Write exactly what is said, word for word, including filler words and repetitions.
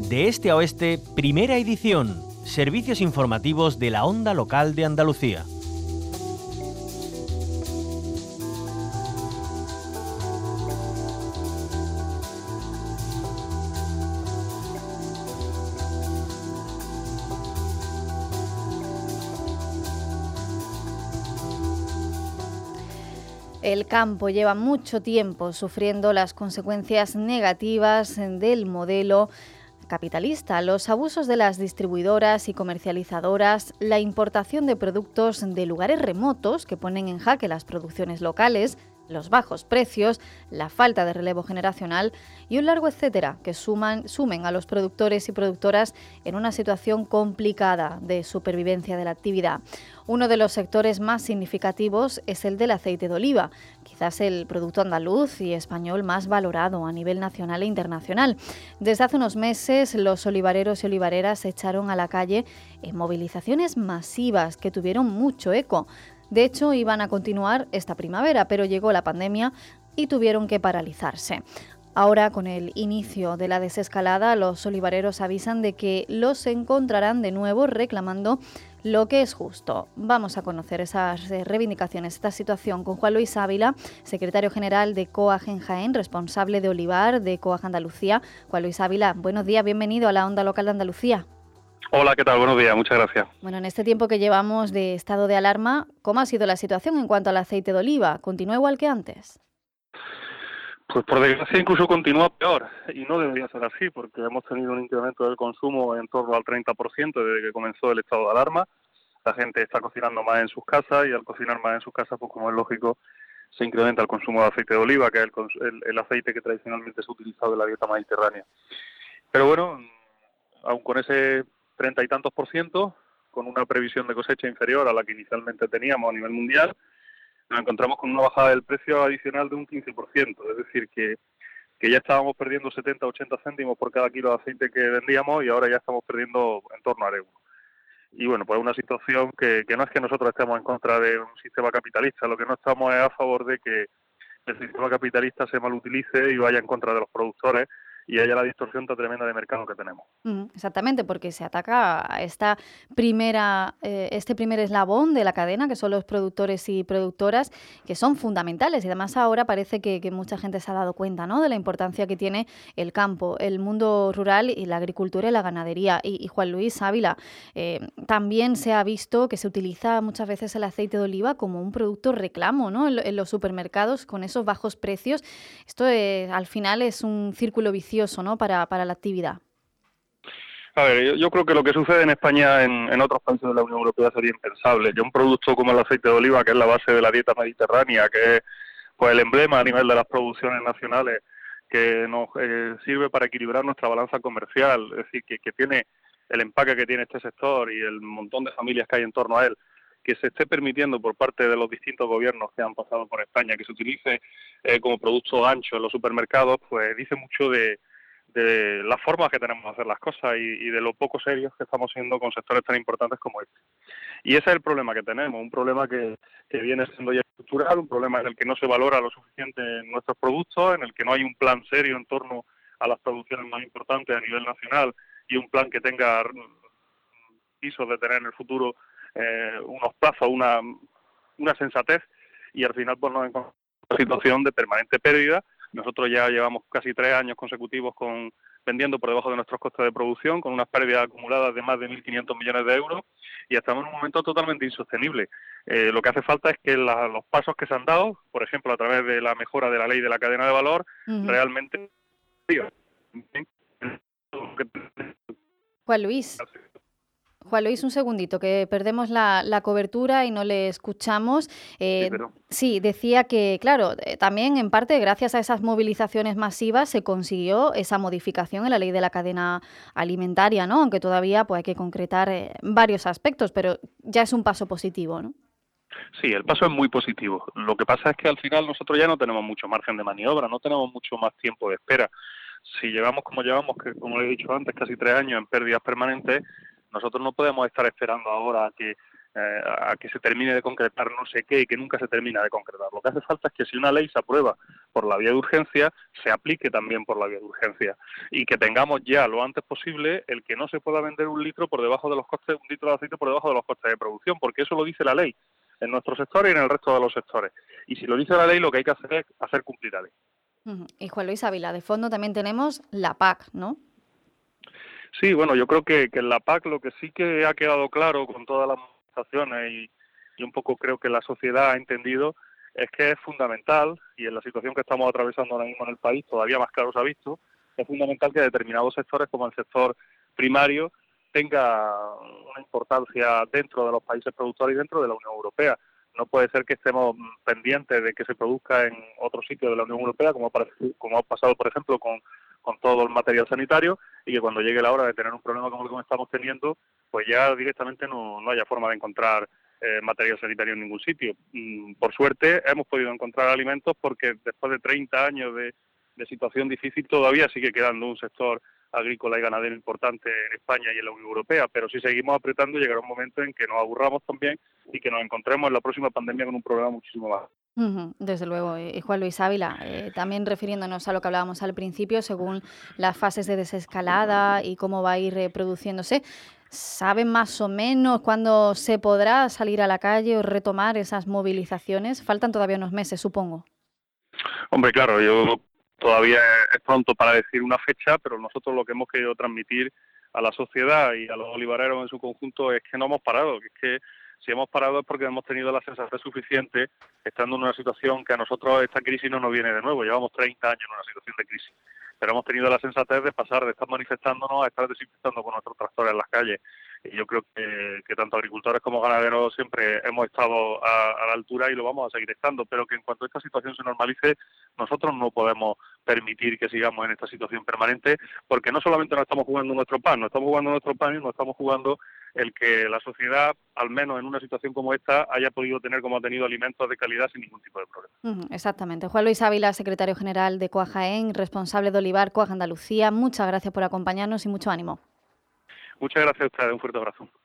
De este a oeste, primera edición. Servicios informativos de la Onda Local de Andalucía. El campo lleva mucho tiempo sufriendo las consecuencias negativas del modelo capitalista, los abusos de las distribuidoras y comercializadoras, la importación de productos de lugares remotos que ponen en jaque las producciones locales, los bajos precios, la falta de relevo generacional y un largo etcétera que suman, sumen a los productores y productoras en una situación complicada de supervivencia de la actividad. Uno de los sectores más significativos es el del aceite de oliva, quizás el producto andaluz y español más valorado a nivel nacional e internacional. Desde hace unos meses, los olivareros y olivareras se echaron a la calle en movilizaciones masivas que tuvieron mucho eco. De hecho, iban a continuar esta primavera, pero llegó la pandemia y tuvieron que paralizarse. Ahora, con el inicio de la desescalada, los olivareros avisan de que los encontrarán de nuevo reclamando lo que es justo. Vamos a conocer esas reivindicaciones, esta situación con Juan Luis Ávila, secretario general de COAG en Jaén, responsable de Olivar de COAG Andalucía. Juan Luis Ávila, buenos días, bienvenido a la Onda Local de Andalucía. Hola, ¿qué tal? Buenos días, muchas gracias. Bueno, en este tiempo que llevamos de estado de alarma, ¿cómo ha sido la situación en cuanto al aceite de oliva? ¿Continúa igual que antes? Pues por desgracia incluso continúa peor, y no debería ser así, porque hemos tenido un incremento del consumo en torno al treinta por ciento desde que comenzó el estado de alarma. La gente está cocinando más en sus casas, y al cocinar más en sus casas, pues como es lógico, se incrementa el consumo de aceite de oliva, que es el, el, el aceite que tradicionalmente se ha utilizado en la dieta mediterránea. Pero bueno, aun con ese treinta y tantos por ciento, con una previsión de cosecha inferior a la que inicialmente teníamos a nivel mundial, nos encontramos con una bajada del precio adicional de un quince por ciento, es decir, que, que ya estábamos perdiendo setenta a ochenta céntimos por cada kilo de aceite que vendíamos y ahora ya estamos perdiendo en torno al euro. Y bueno, pues una situación que, que no es que nosotros estemos en contra de un sistema capitalista, lo que no estamos es a favor de que el sistema capitalista se malutilice y vaya en contra de los productores y haya la distorsión tan tremenda de mercado que tenemos. Mm, exactamente, porque se ataca a esta primera, eh, este primer eslabón de la cadena, que son los productores y productoras, que son fundamentales. Y además ahora parece que, que mucha gente se ha dado cuenta, ¿no?, de la importancia que tiene el campo, el mundo rural y la agricultura y la ganadería. Y, y Juan Luis Ávila, eh, también se ha visto que se utiliza muchas veces el aceite de oliva como un producto reclamo, ¿no?, en, en los supermercados con esos bajos precios. Esto eh, al final es un círculo vicioso, ¿no?, para, para la actividad. A ver, yo, yo creo que lo que sucede en España, en, en otros países de la Unión Europea, sería impensable. Que un producto como el aceite de oliva, que es la base de la dieta mediterránea, que es pues el emblema a nivel de las producciones nacionales, que nos eh, sirve para equilibrar nuestra balanza comercial, es decir, que, que tiene el empaque que tiene este sector y el montón de familias que hay en torno a él, que se esté permitiendo por parte de los distintos gobiernos que han pasado por España, que se utilice eh, como producto gancho en los supermercados, pues dice mucho de de las formas que tenemos de hacer las cosas y, y de lo poco serios que estamos siendo con sectores tan importantes como este. Y ese es el problema que tenemos, un problema que, que viene siendo ya estructural, un problema en el que no se valora lo suficiente nuestros productos, en el que no hay un plan serio en torno a las producciones más importantes a nivel nacional y un plan que tenga pisos de tener en el futuro eh, unos plazos, una, una sensatez, y al final pues nos encontramos en una situación de permanente pérdida. Nosotros ya llevamos casi tres años consecutivos con vendiendo por debajo de nuestros costes de producción, con unas pérdidas acumuladas de más de mil quinientos millones de euros, y estamos en un momento totalmente insostenible. Eh, lo que hace falta es que la, los pasos que se han dado, por ejemplo, a través de la mejora de la ley de la cadena de valor, uh-huh. realmente... Juan Luis... Juan Luis, un segundito, que perdemos la, la cobertura y no le escuchamos. Eh, sí, pero... sí, decía que, claro, eh, también en parte gracias a esas movilizaciones masivas se consiguió esa modificación en la ley de la cadena alimentaria, ¿no? Aunque todavía pues, hay que concretar eh, varios aspectos, pero ya es un paso positivo, ¿no? Sí, el paso es muy positivo. Lo que pasa es que al final nosotros ya no tenemos mucho margen de maniobra, no tenemos mucho más tiempo de espera. Si llevamos como llevamos, que como le he dicho antes, casi tres años en pérdidas permanentes, nosotros no podemos estar esperando ahora que, eh, a que se termine de concretar no sé qué y que nunca se termina de concretar. Lo que hace falta es que si una ley se aprueba por la vía de urgencia, se aplique también por la vía de urgencia y que tengamos ya lo antes posible el que no se pueda vender un litro por debajo de los costes, un litro de aceite por debajo de los costes de producción, porque eso lo dice la ley en nuestro sector y en el resto de los sectores. Y si lo dice la ley, lo que hay que hacer es hacer cumplir la ley. Uh-huh. Y Juan Luis Ávila, de fondo también tenemos la P A C, ¿no? Sí, bueno, yo creo que, que en la P A C lo que sí que ha quedado claro con todas las manifestaciones y, y un poco creo que la sociedad ha entendido es que es fundamental, y en la situación que estamos atravesando ahora mismo en el país todavía más claro se ha visto, es fundamental que determinados sectores como el sector primario tenga una importancia dentro de los países productores y dentro de la Unión Europea. No puede ser que estemos pendientes de que se produzca en otros sitios de la Unión Europea, como, como ha pasado, por ejemplo, con, con todo el material sanitario, y que cuando llegue la hora de tener un problema como el que estamos teniendo, pues ya directamente no, no haya forma de encontrar eh, material sanitario en ningún sitio. Mm, por suerte hemos podido encontrar alimentos porque después de treinta años de, de situación difícil todavía sigue quedando un sector agrícola y ganadero importante en España y en la Unión Europea, pero si seguimos apretando llegará un momento en que nos aburramos también y que nos encontremos en la próxima pandemia con un problema muchísimo más. Uh-huh, desde luego. Y Juan Luis Ávila, eh, también refiriéndonos a lo que hablábamos al principio, según las fases de desescalada y cómo va a ir eh, produciéndose, ¿saben más o menos cuándo se podrá salir a la calle o retomar esas movilizaciones? Faltan todavía unos meses, supongo. Hombre, claro, yo todavía es pronto para decir una fecha, pero nosotros lo que hemos querido transmitir a la sociedad y a los olivareros en su conjunto es que no hemos parado, que es que si hemos parado es porque hemos tenido la sensación suficiente, estando en una situación que a nosotros esta crisis no nos viene de nuevo, llevamos treinta años en una situación de crisis, pero hemos tenido la sensatez de pasar de estar manifestándonos a estar desinfectando con nuestros tractores en las calles. Y yo creo que, que tanto agricultores como ganaderos siempre hemos estado a, a la altura y lo vamos a seguir estando, pero que en cuanto esta situación se normalice, nosotros no podemos permitir que sigamos en esta situación permanente, porque no solamente nos estamos jugando nuestro pan, no estamos jugando nuestro pan y nos estamos jugando el que la sociedad, al menos en una situación como esta, haya podido tener como ha tenido alimentos de calidad sin ningún tipo de problema. Uh-huh, exactamente. Juan Luis Ávila, secretario general de Coag Jaén, responsable de Olivar Coag Andalucía, muchas gracias por acompañarnos y mucho ánimo. Muchas gracias a ustedes, un fuerte abrazo.